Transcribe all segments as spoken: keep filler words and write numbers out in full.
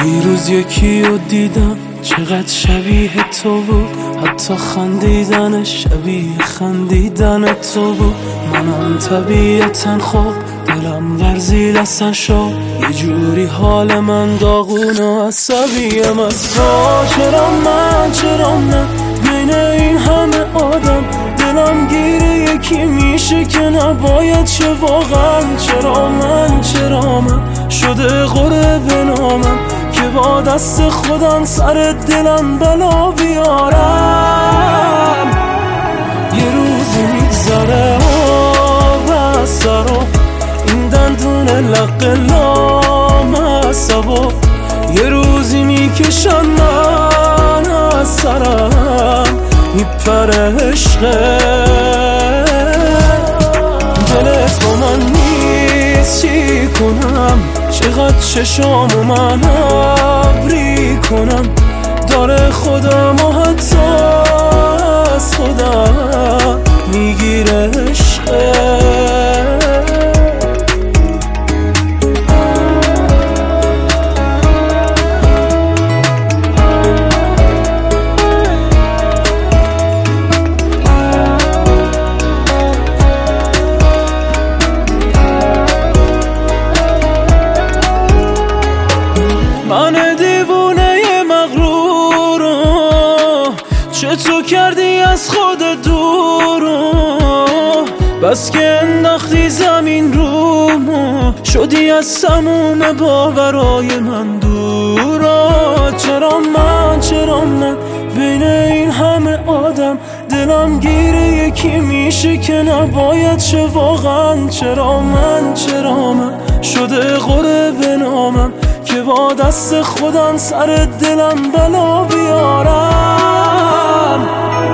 دیروز یکی رو دیدم چقدر شبیه تو بود، حتی خندیدنش شبیه خندیدن تو بود. منم طبیعتا خوب دلم ورزید اصلا شد، یه جوری حال من داغون و عصبیم از تو. چرا من چرا من بین این همه آدم دلم گیره یکی میشه که نباید شه واقعا. چرا من چرا من شده غره به نامم که با دست خودم سر دلم بلا بیارم. یه روزی میگذره و سرو این دندون لق لامصبو، یه روزی میکشن من از سرم میپره عشقه. دلت با من نیست چی کنم، چقدر چشامو من ابری کنم، داره خودم و حتی از خودم میگیره عشقه. من دیوونه مغرورو چطور کردی از خود دورو، بس که انداختی زمین رومو شدی از سموم باورای من دورا. چرا من چرا من بین این همه آدم دلم گیره یکی میشه که نباید شه واقعا. چرا من چرا من شده غره به نامم که با دست خودم سر دلم بلا بیارم.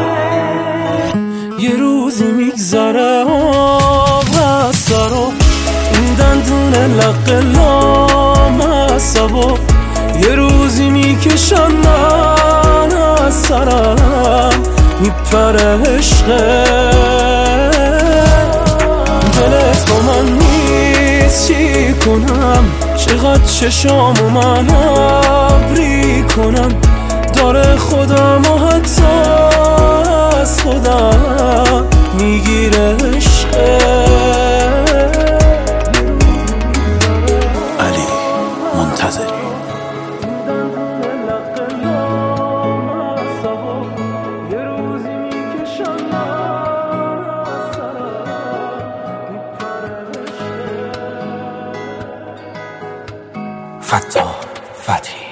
یه روزی میگذره و سرو این دندون لق لامصبو، یه روزی میکشن من از سرم میپره عشقه. دلت با من نیست چی کنم، چقدر چشامو من ابری کنم، داره خودم و حتی از خودم میگیره عشقه. علی منتظری. فتاح فتحی